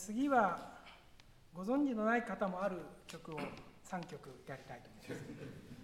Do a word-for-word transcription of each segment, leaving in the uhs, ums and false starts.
次はご存知のない方もある曲をさんきょくやりたいと思います。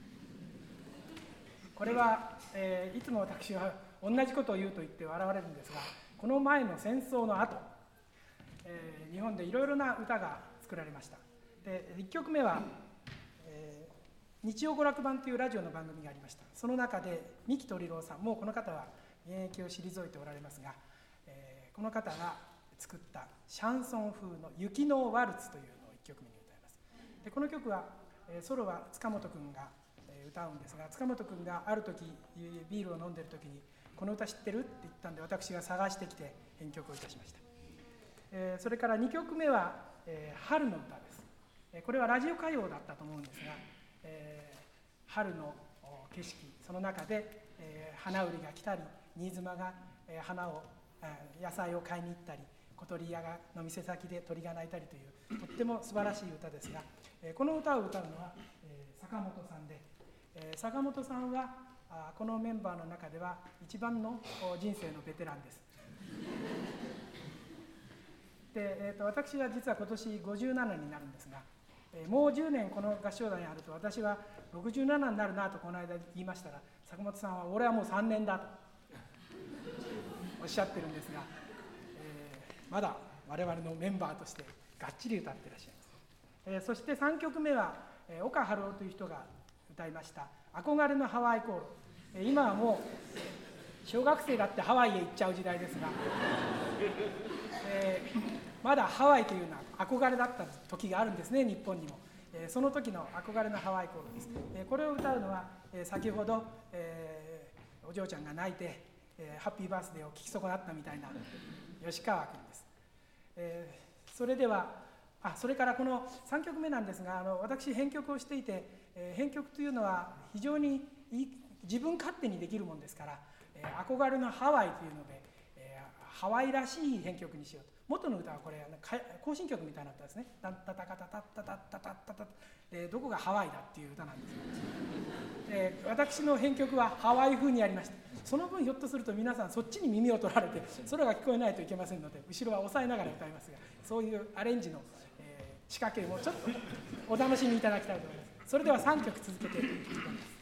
これは、えー、いつも私は同じことを言うと言って笑われるんですが、この前の戦争の後、えー、日本でいろいろな歌が作られました。でいっきょくめは、えー、日曜娯楽版というラジオの番組がありました。その中で三木鳥郎さん、もうこの方は現役を退いておられますが、えー、この方が作ったシャンソン風の雪のワルツというのをいっきょくめに歌います。でこの曲は、えー、ソロは塚本君が歌うんですが、塚本君がある時ビールを飲んでる時にこの歌知ってるって言ったんで、私が探してきて編曲をいたしました。えー、それからにきょくめは、えー、春の歌です。えー、これはラジオ歌謡だったと思うんですが、えー、春の景色、その中で、えー、花売りが来たり、新妻が、えー、花を、えー、野菜を買いに行ったり、小鳥屋がの店先で鳥が鳴いたりというとっても素晴らしい歌ですが、えー、この歌を歌うのは、えー、坂本さんで、えー、坂本さんはあこのメンバーの中では一番の人生のベテランです。で、えー、と私は実は今年ごじゅうななになるんですが、えー、もうじゅうねんこの合唱団にあると、私はろくじゅうななになるなとこの間言いましたら、坂本さんは俺はもうさんねんだとおっしゃってるんですが、えー、まだ我々のメンバーとしてがっちり歌ってらっしゃいます。えー、そしてさんきょくめは、えー、岡春夫という人が歌いました憧れのハワイ航路。えー、今はもう小学生だってハワイへ行っちゃう時代ですが、えー、まだハワイというのは憧れだった時があるんですね、日本にも。えー、その時の憧れのハワイ航路です。えー、これを歌うのは、えー、先ほど、えー、お嬢ちゃんが泣いて、えー、ハッピーバースデーを聞き損なったみたいな吉川君です。えー、それではあそれからこのさんきょくめなんですが、あの私編曲をしていて、えー、編曲というのは非常にいい自分勝手にできるもんですから、えー、憧れのハワイというので、えー、ハワイらしい編曲にしようと。元の歌はこれ行進曲みたいな歌ですね。タッタタカタタッタタッタタッタタッでどこがハワイだっていう歌なんですよ。で私の編曲はハワイ風にやりました。その分ひょっとすると皆さんそっちに耳を取られてそれが聞こえないといけませんので、後ろは押さえながら歌いますが、そういうアレンジの、えー、仕掛けもちょっとお楽しみいただきたいと思います。それではさんきょく続けていきます。